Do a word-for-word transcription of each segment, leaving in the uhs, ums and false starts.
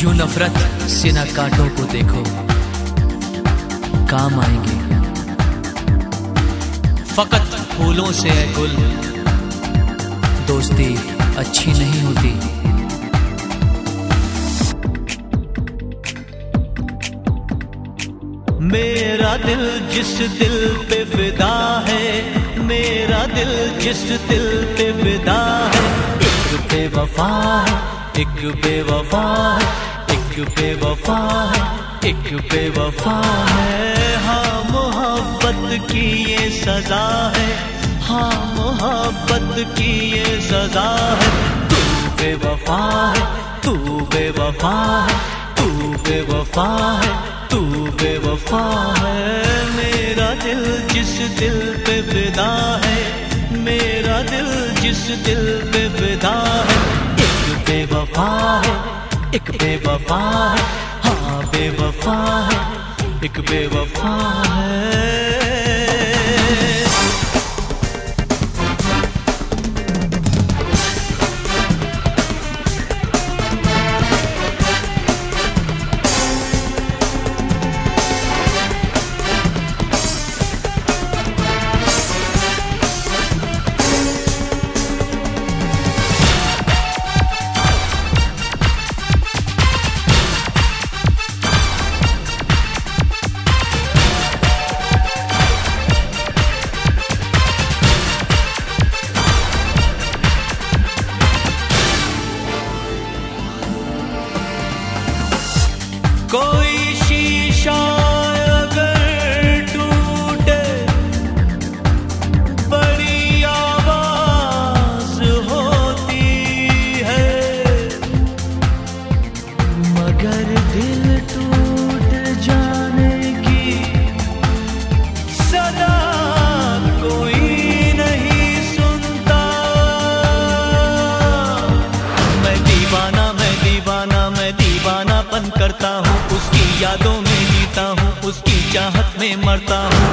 यूं नफरत से न कांटों को देखो, काम आएंगे फकत फूलों से है गुल, दोस्ती अच्छी नहीं होती। मेरा दिल जिस दिल पे फिदा है, मेरा दिल जिस दिल पे फिदा है, एक बेवफा है, एक बेवफा है, एक बेवफा है, एक बेवफा है। हाँ मोहब्बत की ये सजा है, हाँ मोहब्बत की ये सजा है। तू बेवफा है, तू बेवफा है, तू बेवफा है, तू बेवफा है। मेरा दिल जिस दिल पे फिदा है, मेरा दिल जिस दिल पे फिदा है, एक बेवफा है, एक बेवफा है, हाँ बेवफा है, एक बेवफा है। कोई शीशा अगर टूटे, बड़ी आवाज होती है, मगर दिल टूट जाने की सदा कोई नहीं सुनता। मैं दीवाना, मैं दीवाना, मैं दीवानापन करता हूँ, उसकी यादों में जीता हूँ, उसकी चाहत में मरता हूँ।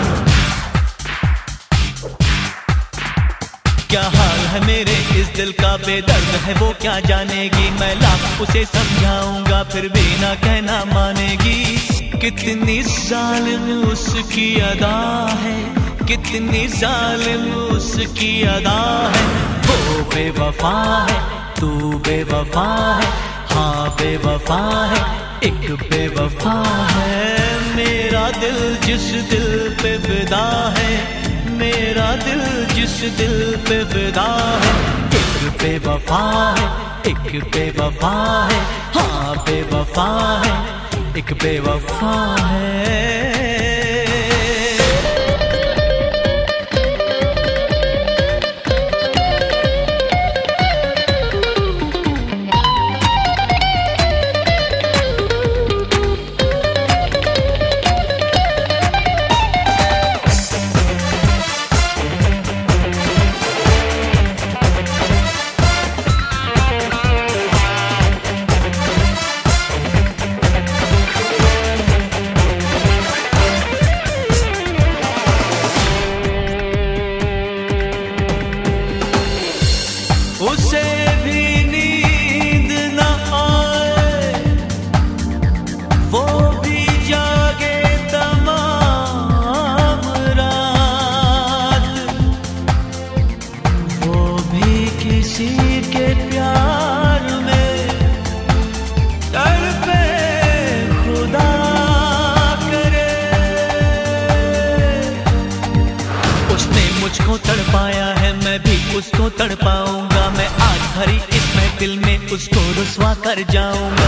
क्या हाल है मेरे इस दिल का, बेदर्द है वो क्या जानेगी। मैं लाख उसे समझाऊंगा फिर भी ना कहना मानेगी। कितनी जालिम उसकी अदा है, कितनी जालिम उसकी अदा है। वो बेवफा है, तू बेवफा है, हाँ बेवफा है, एक बेवफा है। मेरा दिल जिस दिल पे फिदा है, मेरा दिल जिस दिल पे फिदा है, एक बेवफा है, एक बेवफा है, हाँ बेवफा है, एक बेवफा है। उसे भी नींद न आए, वो भी जागे तमाम रात, वो भी किसी के प्यार में तड़पे खुदा करे। उसने मुझको तड़पाया है, मैं भी उसको तड़पाऊंगा। मैं आज भरी इस महफिल में उसको रुसवा कर जाऊंगा।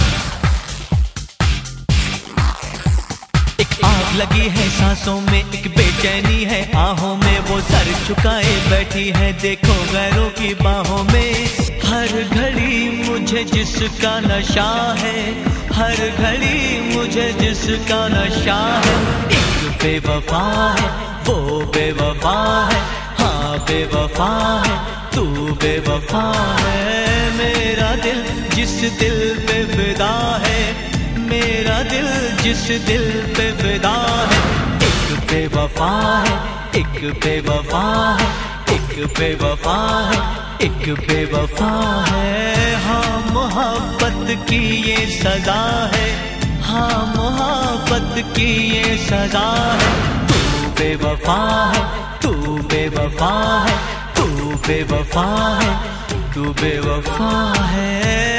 एक आग लगी है सांसों में, एक बेचैनी है आहों में, वो सर झुकाए बैठी है देखो गैरों की बाहों में। हर घड़ी मुझे जिसका नशा है, हर घड़ी मुझे जिसका नशा है, एक बेवफा है, वो बेवफा है, हाँ बेवफा है, तू बेवफा है। मेरा दिल जिस दिल पे फिदा है, मेरा दिल जिस दिल पे फिदा है, एक बेवफा है, एक बेवफा है, एक बेवफा है, एक बेवफा है। हाँ मोहब्बत की ये सजा है, हाँ मोहब्बत की ये सजा है। तू बेवफा है, तू बेवफा है, तू बेवफा है, तू बेवफा है।